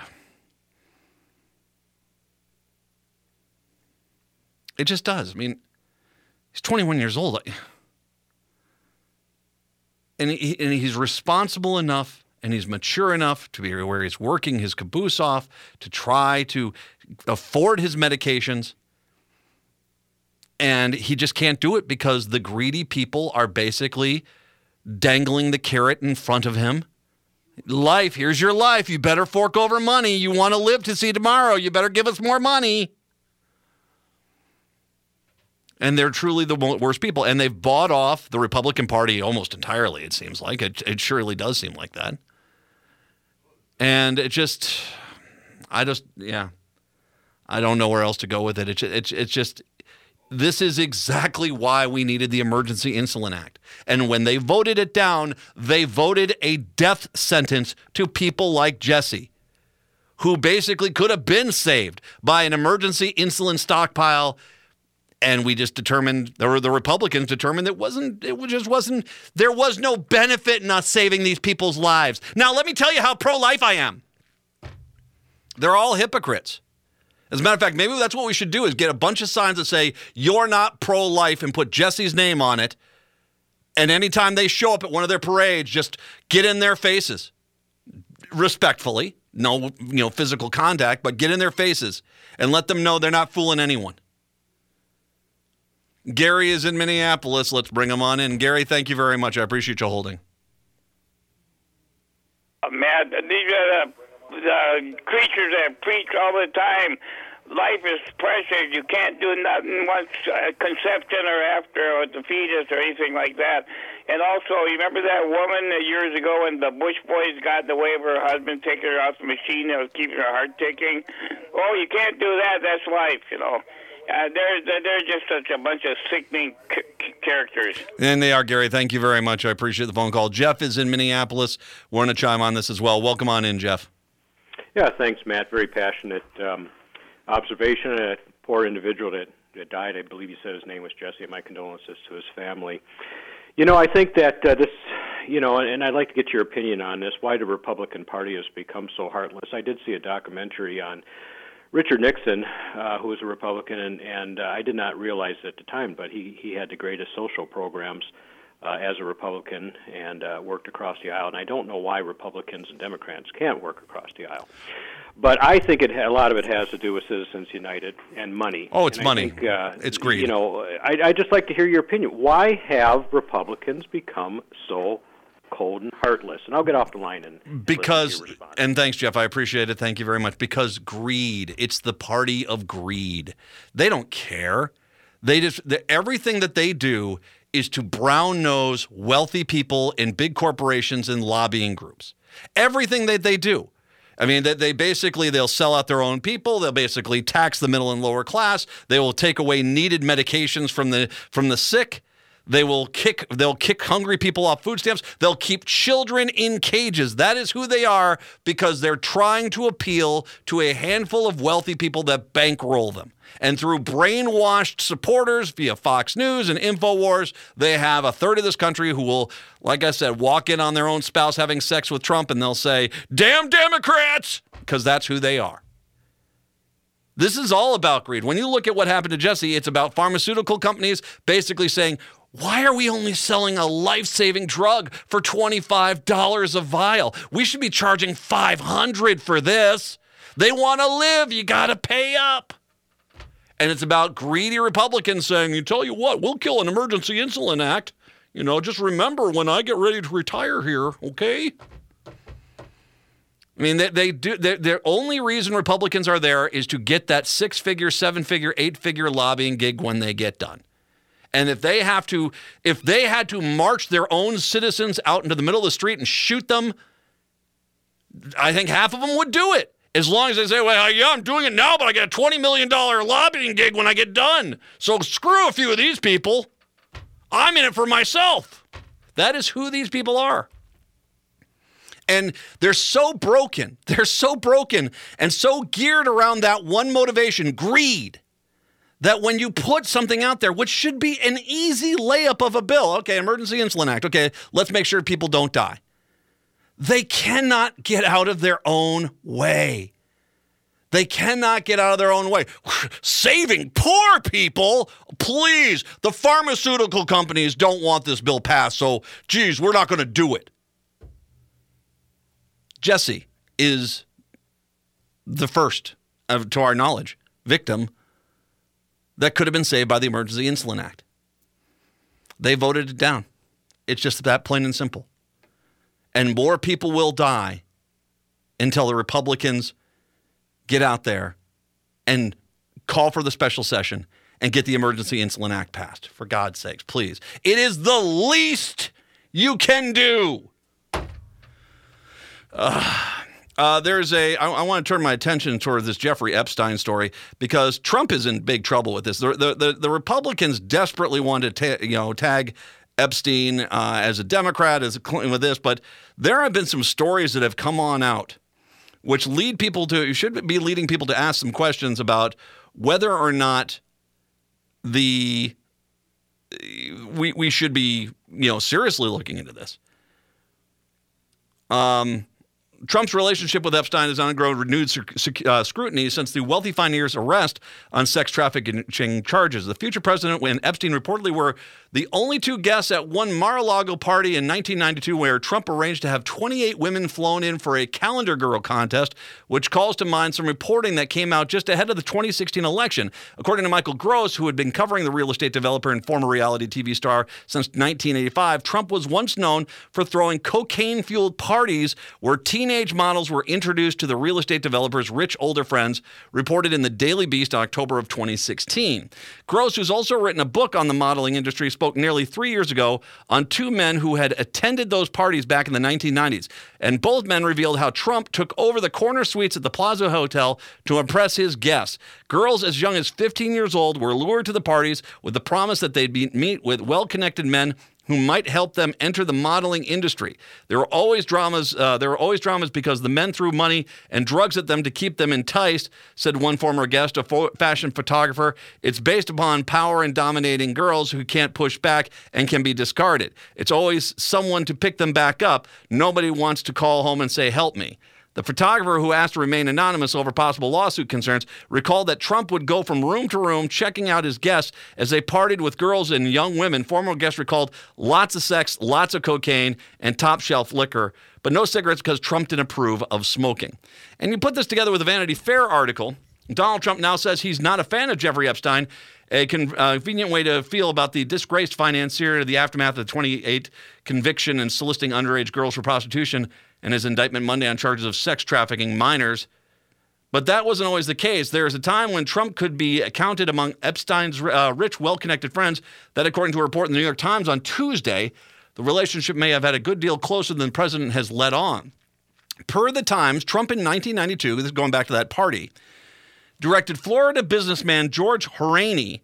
Speaker 1: It just does. I mean, he's twenty-one years old. And, he, and he's responsible enough and he's mature enough to be where he's working his caboose off to try to afford his medications. And he just can't do it because the greedy people are basically dangling the carrot in front of him. Life, here's your life. You better fork over money. You want to live to see tomorrow. You better give us more money. And they're truly the worst people. And they've bought off the Republican Party almost entirely, it seems like. It, it surely does seem like that. And it just, I just, yeah. I don't know where else to go with it. It's it's it's just, this is exactly why we needed the Emergency Insulin Act. And when they voted it down, they voted a death sentence to people like Jesse, who basically could have been saved by an emergency insulin stockpile. And we just determined, or the Republicans determined it wasn't, it just wasn't, there was no benefit in us saving these people's lives. Now, let me tell you how pro-life I am. They're all hypocrites. As a matter of fact, maybe that's what we should do is get a bunch of signs that say, you're not pro-life, and put Jesse's name on it. And anytime they show up at one of their parades, just get in their faces. Respectfully. No, you know, physical contact, but get in their faces and let them know they're not fooling anyone. Gary is in Minneapolis. Let's bring him on in. Gary, thank you very much. I appreciate you holding.
Speaker 13: Uh, Matt, these are the, the creatures that preach all the time. Life is precious. You can't do nothing once uh, conception or after or the fetus or anything like that. And also, you remember that woman uh, years ago when the Bush boys got in the way of her husband taking her off the machine that was keeping her heart ticking? Oh, you can't do that. That's life, you know. Uh, they're, they're just such a bunch of sickening c- c- characters.
Speaker 1: And they are, Gary. Thank you very much. I appreciate the phone call. Jeff is in Minneapolis. We're going to chime on this as well. Welcome on in, Jeff.
Speaker 14: Yeah, thanks, Matt. Very passionate um, observation. A poor individual that, that died, I believe you said his name was Jesse. My condolences to his family. You know, I think that uh, this, you know, and I'd like to get your opinion on this, why the Republican Party has become so heartless. I did see a documentary on Richard Nixon, uh, who was a Republican, and, and uh, I did not realize at the time, but he, he had the greatest social programs uh, as a Republican and uh, worked across the aisle. And I don't know why Republicans and Democrats can't work across the aisle. But I think it a lot of it has to do with Citizens United and money.
Speaker 1: Oh, it's
Speaker 14: and
Speaker 1: money.
Speaker 14: Think, uh,
Speaker 1: it's greed.
Speaker 14: You know, I, I'd just like to hear your opinion. Why have Republicans become so cold and heartless? And I'll get off the line and
Speaker 1: because and thanks, Jeff. I appreciate it. Thank you very much. Because greed. It's the party of greed. They don't care. They just everything that they do is to brown nose wealthy people in big corporations and lobbying groups. Everything that they do. I mean, they, they basically, they'll sell out their own people. They'll basically tax the middle and lower class. They will take away needed medications from the from the sick. They will kick they'll kick hungry people off food stamps. They'll keep children in cages. That is who they are, because they're trying to appeal to a handful of wealthy people that bankroll them. And through brainwashed supporters via Fox News and InfoWars, they have a third of this country who will, like I said, walk in on their own spouse having sex with Trump, and they'll say, "Damn Democrats," because that's who they are. This is all about greed. When you look at what happened to Jesse, it's about pharmaceutical companies basically saying, why are we only selling a life-saving drug for twenty-five dollars a vial? We should be charging five hundred dollars for this. They want to live. You got to pay up. And it's about greedy Republicans saying, you tell you what, we'll kill an emergency insulin act. You know, just remember when I get ready to retire here, okay? I mean, they, they do. The only reason Republicans are there is to get that six-figure, seven-figure, eight-figure lobbying gig when they get done. And if they have to, if they had to march their own citizens out into the middle of the street and shoot them, I think half of them would do it. As long as they say, well, yeah, I'm doing it now, but I get a twenty million dollars lobbying gig when I get done. So screw a few of these people. I'm in it for myself. That is who these people are. And they're so broken. They're so broken and so geared around that one motivation, greed, that when you put something out there, which should be an easy layup of a bill, okay, Emergency Insulin Act, okay, let's make sure people don't die. They cannot get out of their own way. They cannot get out of their own way. Saving poor people? Please, the pharmaceutical companies don't want this bill passed, so, geez, we're not going to do it. Jesse is the first, uh, to our knowledge, victim that could have been saved by the Emergency Insulin Act. They voted it down. It's just that plain and simple. And more people will die until the Republicans get out there and call for the special session and get the Emergency Insulin Act passed. For God's sakes, please. It is the least you can do. Uh, uh, there's a, I, I want to turn my attention toward this Jeffrey Epstein story because Trump is in big trouble with this. The, the, the, the Republicans desperately wanted to ta- you know, tag Epstein uh, as a Democrat, as a Clinton with this, but there have been some stories that have come on out which lead people to, you should be leading people to ask some questions about whether or not the, we, we should be, you know, seriously looking into this. Um, Trump's relationship with Epstein has undergone renewed uh, scrutiny since the wealthy financier's arrest on sex trafficking charges. The future president and Epstein reportedly were the only two guests at one Mar-a-Lago party in nineteen ninety-two where Trump arranged to have twenty-eight women flown in for a calendar girl contest, which calls to mind some reporting that came out just ahead of the twenty sixteen election. According to Michael Gross, who had been covering the real estate developer and former reality T V star since nineteen eighty-five, Trump was once known for throwing cocaine-fueled parties where teenage models were introduced to the real estate developer's rich older friends, reported in the Daily Beast in October of twenty sixteen. Gross, who's also written a book on the modeling industry, spoke nearly three years ago on two men who had attended those parties back in the nineteen nineties. And both men revealed how Trump took over the corner suites at the Plaza Hotel to impress his guests. Girls as young as fifteen years old were lured to the parties with the promise that they'd be, meet with well-connected men who might help them enter the modeling industry. There were always dramas. Uh, there were always dramas because the men threw money and drugs at them to keep them enticed, said one former guest, a fo- fashion photographer. It's based upon power and dominating girls who can't push back and can be discarded. It's always someone to pick them back up. Nobody wants to call home and say, help me. The photographer, who asked to remain anonymous over possible lawsuit concerns, recalled that Trump would go from room to room checking out his guests as they partied with girls and young women. Former guests recalled lots of sex, lots of cocaine, and top-shelf liquor, but no cigarettes because Trump didn't approve of smoking. And you put this together with a Vanity Fair article. Donald Trump now says he's not a fan of Jeffrey Epstein, a con- uh, convenient way to feel about the disgraced financier, the aftermath of the twenty-eight conviction and soliciting underage girls for prostitution, and his indictment Monday on charges of sex trafficking minors. But that wasn't always the case. There was a time when Trump could be counted among Epstein's uh, rich, well-connected friends that, according to a report in the New York Times on Tuesday, the relationship may have had a good deal closer than the president has let on. Per the Times, Trump in nineteen ninety-two, this is going back to that party, directed Florida businessman George Horaney,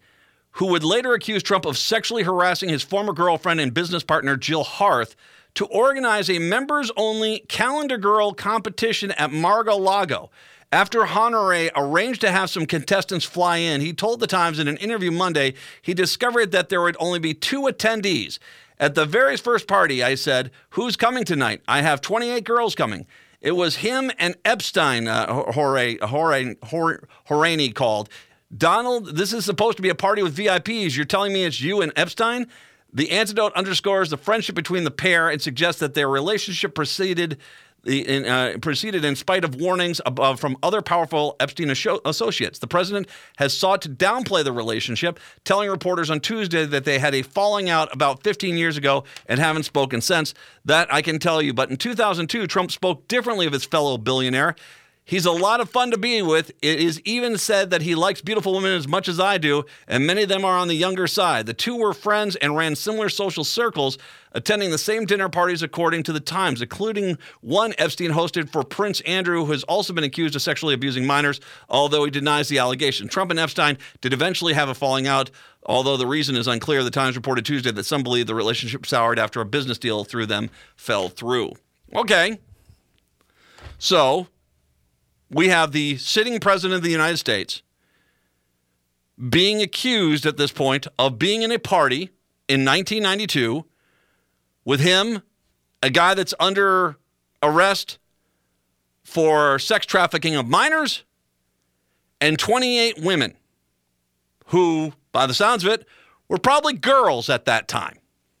Speaker 1: who would later accuse Trump of sexually harassing his former girlfriend and business partner, Jill Harth, to organize a members-only Calendar Girl competition at Mar-a-Lago. After Honore arranged to have some contestants fly in, he told The Times in an interview Monday he discovered that there would only be two attendees. At the very first party, I said, "Who's coming tonight? I have twenty-eight girls coming." It was him and Epstein, uh, Hore, Hore, Hore, Horaney called. "Donald, this is supposed to be a party with V I Ps. You're telling me it's you and Epstein?" The antidote underscores the friendship between the pair and suggests that their relationship proceeded in, uh, proceeded in spite of warnings above from other powerful Epstein associates. The president has sought to downplay the relationship, telling reporters on Tuesday that they had a falling out about fifteen years ago and haven't spoken since. That I can tell you. But in two thousand two, Trump spoke differently of his fellow billionaire. "He's a lot of fun to be with. It is even said that he likes beautiful women as much as I do, and many of them are on the younger side." The two were friends and ran similar social circles, attending the same dinner parties, according to The Times, including one Epstein hosted for Prince Andrew, who has also been accused of sexually abusing minors, although he denies the allegation. Trump and Epstein did eventually have a falling out, although the reason is unclear. The Times reported Tuesday that some believe the relationship soured after a business deal through them fell through. Okay. So we have the sitting president of the United States being accused at this point of being in a party in nineteen ninety-two with him, a guy that's under arrest for sex trafficking of minors, and twenty-eight women who, by the sounds of it, were probably girls at that time.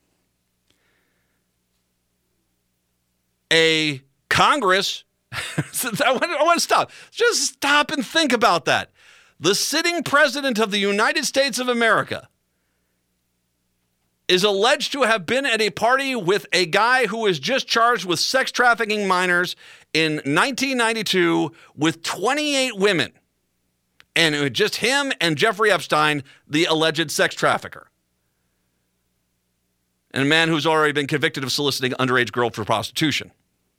Speaker 1: A Congress I want, I want to stop. Just stop and think about that. The sitting president of the United States of America is alleged to have been at a party with a guy who was just charged with sex trafficking minors in nineteen ninety-two with twenty-eight women. And it was just him and Jeffrey Epstein, the alleged sex trafficker. And a man who's already been convicted of soliciting underage girls for prostitution.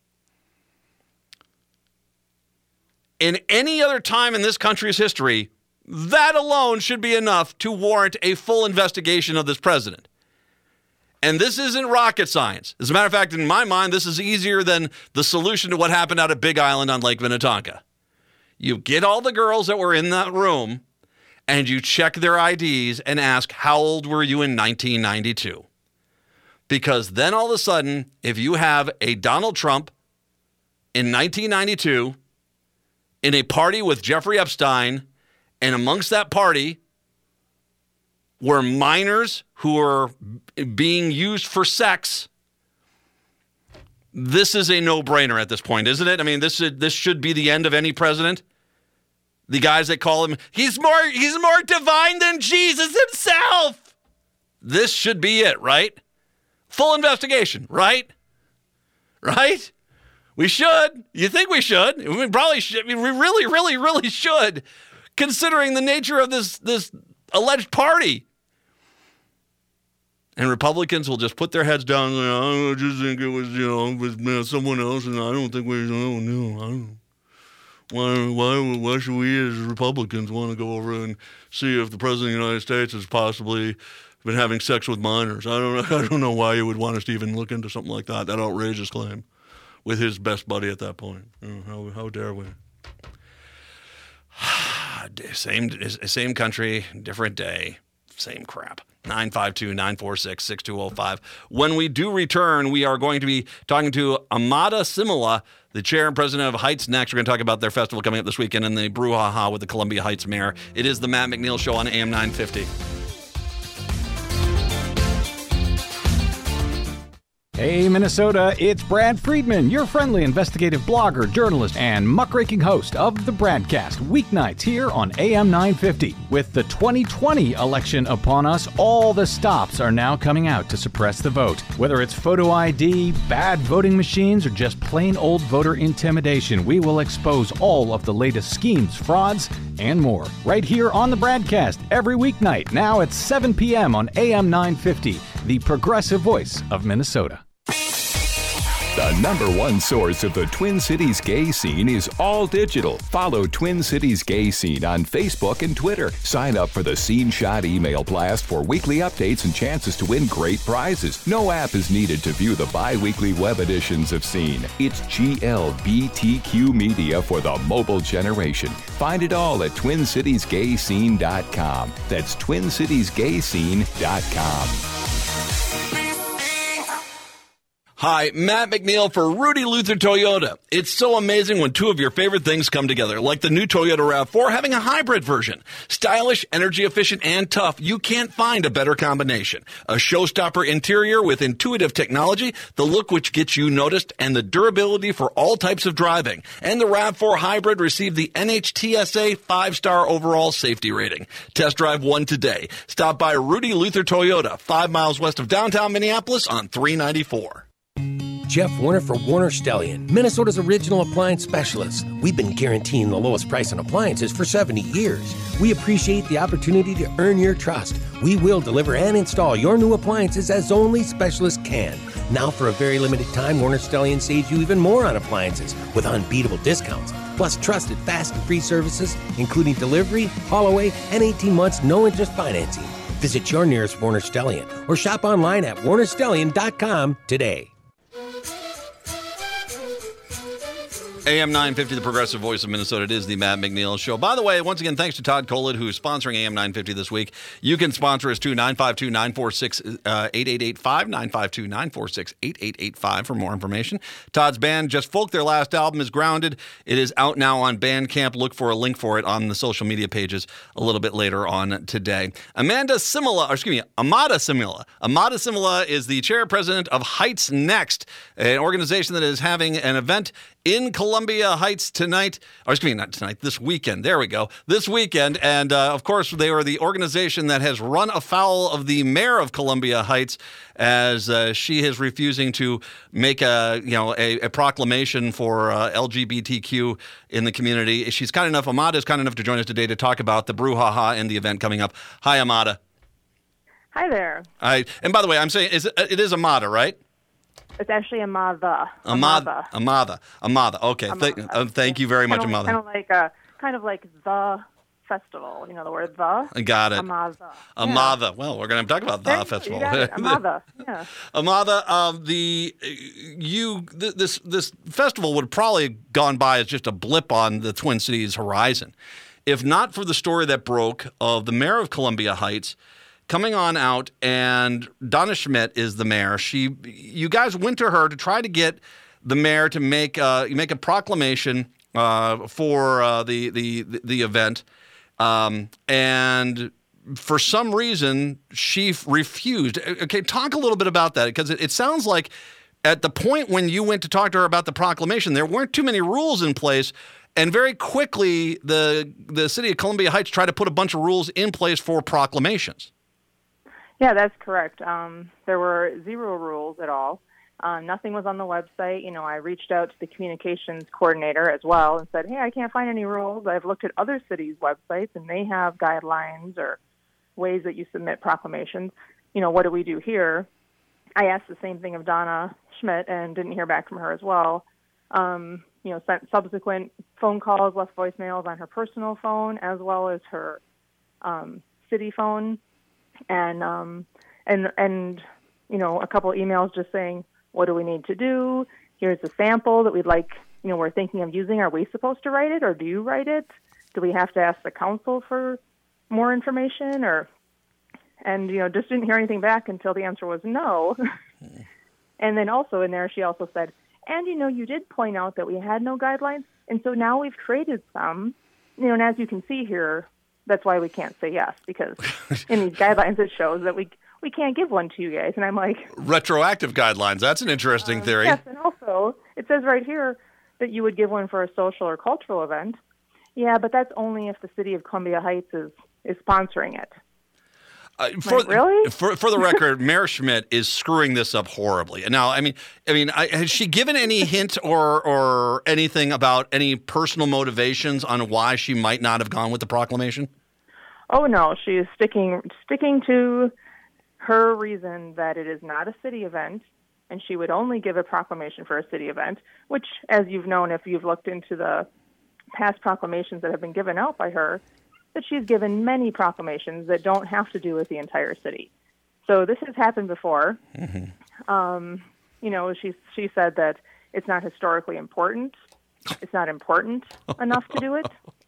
Speaker 1: In any other time in this country's history, that alone should be enough to warrant a full investigation of this president. And this isn't rocket science. As a matter of fact, in my mind, this is easier than the solution to what happened out at Big Island on Lake Minnetonka. You get all the girls that were in that room, and you check their I Ds and ask, how old were you in nineteen ninety-two? Because then all of a sudden, if you have a Donald Trump in nineteen ninety-two in a party with Jeffrey Epstein, and amongst that party were minors who were being used for sex, this is a no-brainer at this point, isn't it? I mean, this should, this should be the end of any president. The guys that call him, he's more, he's more divine than Jesus himself. This should be it, right? Full investigation, right? Right? We should. You think we should? We probably should. We really, really, really should, considering the nature of this, this alleged party. And Republicans will just put their heads down and say, I just think it was, you know, it was you know, someone else, and I don't think we, oh, no, I don't. Why, why, why should we as Republicans want to go over and see if the President of the United States has possibly been having sex with minors? I don't know. I don't know why you would want us to even look into something like that, that outrageous claim, with his best buddy at that point. Oh, how, how dare we? Same, same country, different day, same crap. nine five two, nine four six, six two zero five. When we do return, we are going to be talking to Amada Simula, the chair and president of Heights Next. We're going to talk about their festival coming up this weekend and the brouhaha with the Columbia Heights mayor. It is the Matt McNeil Show on A M nine fifty.
Speaker 15: Hey, Minnesota, it's Brad Friedman, your friendly investigative blogger, journalist, and muckraking host of the Bradcast, weeknights here on A M nine fifty. With the twenty twenty election upon us, all the stops are now coming out to suppress the vote. Whether it's photo I D, bad voting machines, or just plain old voter intimidation, we will expose all of the latest schemes, frauds, and more. Right here on the Bradcast, every weeknight, now at seven p.m. on A M nine fifty, the progressive voice of Minnesota.
Speaker 16: The number one source of the Twin Cities gay scene is all digital. Follow Twin Cities Gay Scene on Facebook and Twitter. Sign up for the Scene Shot email blast for weekly updates and chances to win great prizes. No app is needed to view the bi-weekly web editions of Scene. It's G L B T Q media for the mobile generation. Find it all at twin cities gay scene dot com. That's twin cities gay scene dot com.
Speaker 1: Hi, Matt McNeil for Rudy Luther Toyota. It's so amazing when two of your favorite things come together, like the new Toyota RAV four having a hybrid version. Stylish, energy efficient, and tough. You can't find a better combination. A showstopper interior with intuitive technology, the look which gets you noticed, and the durability for all types of driving. And the RAV four hybrid received the N H T S A five-star overall safety rating. Test drive one today. Stop by Rudy Luther Toyota, five miles west of downtown Minneapolis on three ninety-four.
Speaker 17: Jeff Warner for Warner Stellian, Minnesota's original appliance specialist. We've been guaranteeing the lowest price on appliances for seventy years. We appreciate the opportunity to earn your trust. We will deliver and install your new appliances as only specialists can. Now for a very limited time, Warner Stellian saves you even more on appliances with unbeatable discounts. Plus trusted fast and free services, including delivery, haul away, and eighteen months no-interest financing. Visit your nearest Warner Stellian or shop online at warner stellian dot com today.
Speaker 1: A M nine fifty, the progressive voice of Minnesota. It is the Matt McNeil Show. By the way, once again, thanks to Todd Collett, who is sponsoring A M nine fifty this week. You can sponsor us too, nine five two, nine four six, eight eight eight five, nine five two, nine four six, eight eight eight five for more information. Todd's band, Just Folk, their last album is Grounded. It is out now on Bandcamp. Look for a link for it on the social media pages a little bit later on today. Amanda Simula, or excuse me, Amada Simula. Amada Simula is the chair president of Heights Next, an organization that is having an event in Columbia Heights tonight, or excuse me, not tonight, this weekend. There we go. This weekend. And, uh, of course, they are the organization that has run afoul of the mayor of Columbia Heights as uh, she is refusing to make a, you know, a, a proclamation for uh, L G B T Q in the community. She's kind enough, Amada is kind enough to join us today to talk about the brouhaha and the event coming up. Hi, Amada.
Speaker 18: Hi there.
Speaker 1: Hi. And by the way, I'm saying is it, it is Amada, right?
Speaker 18: It's actually Amada.
Speaker 1: Amada. Amada. Amada. Okay. Th- uh, thank you very much, Amada.
Speaker 18: Kind of like a, kind of like the festival. You know the word the.
Speaker 1: I got it.
Speaker 18: Amada.
Speaker 1: Amada. Yeah. Well, we're going to talk about the festival.
Speaker 18: You got it. Amada. Yeah.
Speaker 1: Amada. Uh, the you th- this this festival would have probably gone by as just a blip on the Twin Cities horizon, if not for the story that broke of the mayor of Columbia Heights coming on out, and Donna Schmidt is the mayor. She, you guys went to her to try to get the mayor to make uh, make a proclamation uh, for uh, the the the event, um, and for some reason she f- refused. Okay, talk a little bit about that, because it, it sounds like at the point when you went to talk to her about the proclamation, there weren't too many rules in place. And very quickly, the the city of Columbia Heights tried to put a bunch of rules in place for proclamations.
Speaker 18: Yeah, that's correct. Um, there were zero rules at all. Uh, nothing was on the website. You know, I reached out to the communications coordinator as well and said, hey, I can't find any rules. I've looked at other cities' websites, and they have guidelines or ways that you submit proclamations. You know, what do we do here? I asked the same thing of Donna Schmidt and didn't hear back from her as well. Um, you know, sent subsequent phone calls, left voicemails on her personal phone as well as her um, city phone. And, um, and, and, you know, a couple of emails just saying, what do we need to do? Here's a sample that we'd like, you know, we're thinking of using. Are we supposed to write it, or do you write it? Do we have to ask the council for more information? Or, and, you know, just didn't hear anything back until the answer was no. And then also in there, she also said, and, you know, you did point out that we had no guidelines. And so now we've created some, you know, and as you can see here, that's why we can't say yes, because in these guidelines it shows that we we can't give one to you guys. And I'm like...
Speaker 1: Retroactive guidelines. That's an interesting
Speaker 18: um,
Speaker 1: theory.
Speaker 18: Yes, and also it says right here that you would give one for a social or cultural event. Yeah, but that's only if the city of Columbia Heights is, is sponsoring it.
Speaker 1: Uh, for,
Speaker 18: like, really?
Speaker 1: For for the record, Mayor Schmidt is screwing this up horribly. Now, I mean, I mean, I, has she given any hint or or anything about any personal motivations on why she might not have gone with the proclamation?
Speaker 18: Oh no, she is sticking sticking to her reason that it is not a city event, and she would only give a proclamation for a city event, which, as you've known, if you've looked into the past proclamations that have been given out by her, that she's given many proclamations that don't have to do with the entire city. So this has happened before. Mm-hmm. Um, you know, she she said that it's not historically important. It's not important enough to do it.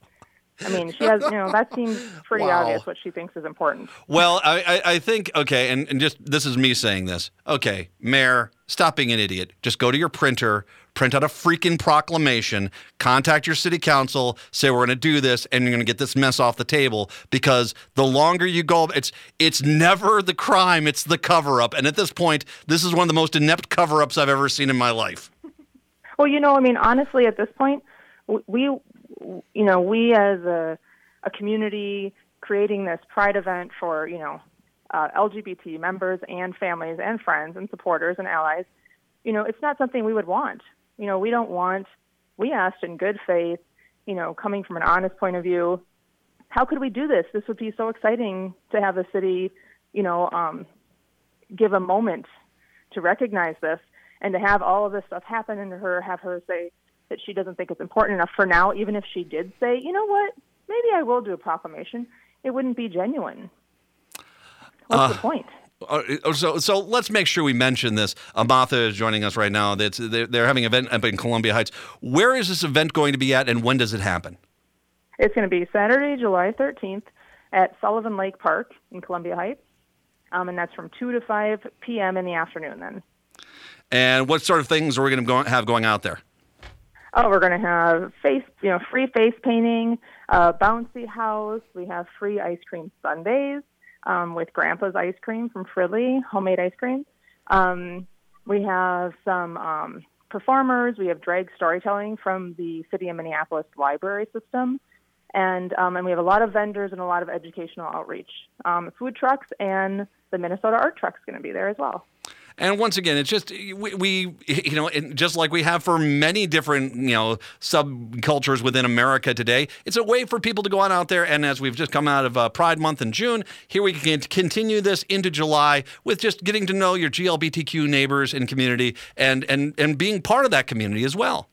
Speaker 18: I mean, she has, you know, that seems pretty
Speaker 1: Wow.
Speaker 18: obvious what she thinks is important.
Speaker 1: Well, I, I, I think, okay, and, and just this is me saying this. Okay, Mayor, stop being an idiot. Just go to your printer, print out a freaking proclamation, contact your city council, say we're going to do this, and you're going to get this mess off the table, because the longer you go, it's it's never the crime, it's the cover-up. And at this point, this is one of the most inept cover-ups I've ever seen in my life.
Speaker 18: Well, you know, I mean, honestly, at this point, we, you know, we as a, a community creating this Pride event for, you know, uh, L G B T members and families and friends and supporters and allies, you know, it's not something we would want. You know, we don't want, we asked in good faith, you know, coming from an honest point of view, how could we do this? This would be so exciting to have the city, you know, um, give a moment to recognize this, and to have all of this stuff happen and her have her say that she doesn't think it's important enough for now, even if she did say, you know what, maybe I will do a proclamation, it wouldn't be genuine. What's
Speaker 1: Uh,
Speaker 18: the point?
Speaker 1: Uh, so, so let's make sure we mention this. Amatha is joining us right now. That's they're, they're having an event up in Columbia Heights. Where is this event going to be at, and when does it happen?
Speaker 18: It's going to be Saturday, July thirteenth at Sullivan Lake Park in Columbia Heights, um, and that's from two to five p.m. in the afternoon then.
Speaker 1: And what sort of things are we going to go, have going out there?
Speaker 18: Oh, we're going to have face, you know, free face painting, uh, bouncy house. We have free ice cream sundaes um, with Grandpa's ice cream from Fridley, homemade ice cream. Um, we have some um, performers. We have drag storytelling from the City of Minneapolis library system. And um, and we have a lot of vendors and a lot of educational outreach. Um, food trucks, and the Minnesota Art Truck's going to be there as well.
Speaker 1: And once again, it's just, we, we you know, it, just like we have for many different, you know, subcultures within America today, it's a way for people to go on out there. And as we've just come out of uh, Pride Month in June, here we can continue this into July with just getting to know your G L B T Q neighbors and community, and, and, and being part of that community as well.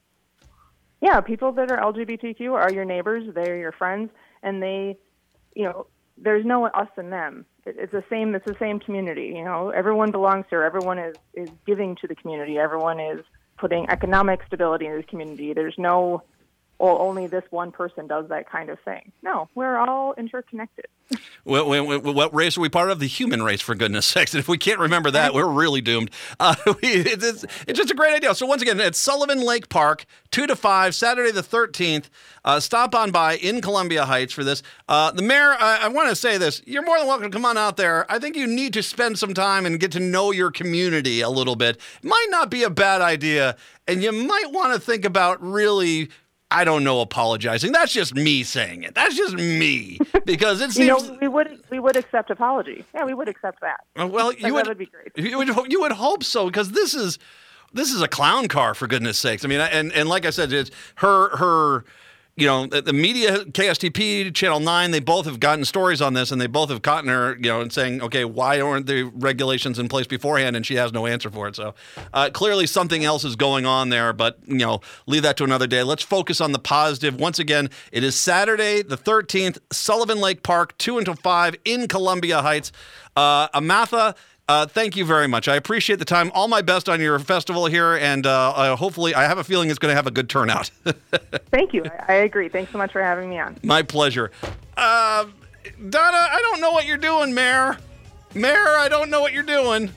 Speaker 18: Yeah, people that are L G B T Q are your neighbors, they're your friends, and they, you know, there's no us and them. It, it's the same. It's the same community. You know, everyone belongs here. Everyone is, is giving to the community. Everyone is putting economic stability in the community. There's no, well, only this one person does that kind of thing. No, we're all interconnected.
Speaker 1: What, what, what race are we part of? The human race, for goodness sakes. And if we can't remember that, we're really doomed. Uh, we, it's, it's, it's just a great idea. So once again, it's Sullivan Lake Park, two to five, Saturday the thirteenth. Uh, stop on by in Columbia Heights for this. Uh, the mayor, I, I want to say this. You're more than welcome to come on out there. I think you need to spend some time and get to know your community a little bit. It might not be a bad idea, and you might want to think about really, I don't know, apologizing. That's just me saying it. That's just me, because it seems,
Speaker 18: you know, we would we would accept apology. Yeah, we would accept that.
Speaker 1: Well, you
Speaker 18: that
Speaker 1: would,
Speaker 18: would be great.
Speaker 1: You would you would hope so, because this is this is a clown car, for goodness sakes. I mean, and and like I said, it's her her. You know, the, the media, K S T P, Channel nine, they both have gotten stories on this, and they both have caught her, you know, and saying, okay, why aren't the regulations in place beforehand? And she has no answer for it. So uh, clearly something else is going on there, but, you know, leave that to another day. Let's focus on the positive. Once again, it is Saturday the thirteenth, Sullivan Lake Park, two until five in Columbia Heights. Uh, Amatha, Uh, thank you very much. I appreciate the time. All my best on your festival here, and uh, uh, hopefully, I have a feeling it's going to have a good turnout.
Speaker 18: Thank you. I, I agree. Thanks so much for having me on.
Speaker 1: My pleasure. Uh, Donna, I don't know what you're doing, Mayor. Mayor, I don't know what you're doing.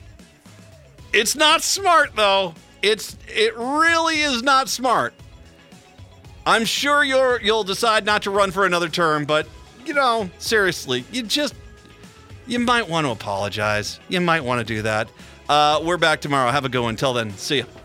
Speaker 1: It's not smart, though. It's it really is not smart. I'm sure you're you'll decide not to run for another term, but you know, seriously, you just. You might want to apologize. You might want to do that. Uh, we're back tomorrow. Have a good one. Until then, see ya.